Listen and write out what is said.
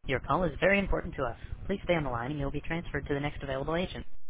Your call is very important to us. Please stay on the line and you'll be transferred to the next available agent.